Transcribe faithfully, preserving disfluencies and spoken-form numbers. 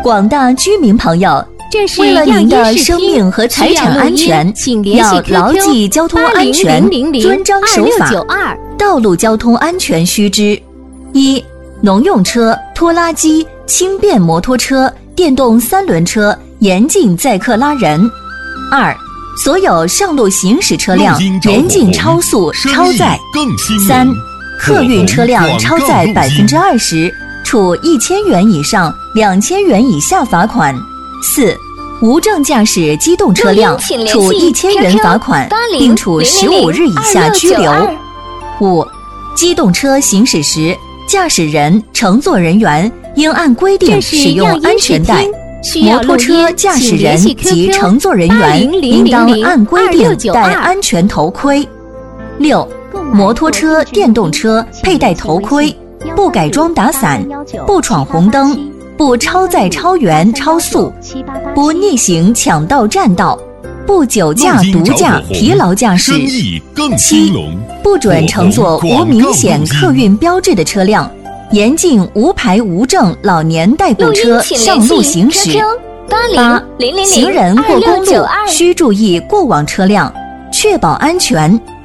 广大居民朋友， 这是为了您的生命和财产安全，要牢记交通安全，遵章守法。道路交通安全须知：一、农用车、拖拉机、轻便摩托车、电动三轮车严禁载客拉人；二、所有上路行驶车辆严禁超速、超载；三、客运车辆超载百分之二十，处一千元以上两千元以下罚款；四、无证驾驶机动车辆，处一千元罚款，并处十五日以下拘留。五、机动车行驶时，驾驶人、乘坐人员应按规定使用安全带。摩托车驾驶人及乘坐人员应当按规定戴安全头盔。六、摩托车、电动车佩戴头盔，不改装打伞，不闯红灯，不超载、超员、超速，不逆行、抢道、占道，不酒驾、毒驾、疲劳驾驶。七、不准乘坐无明显客运标志的车辆，严禁无牌无证老年代步车上路行驶。八、行人过公路需注意过往车辆，确保安全。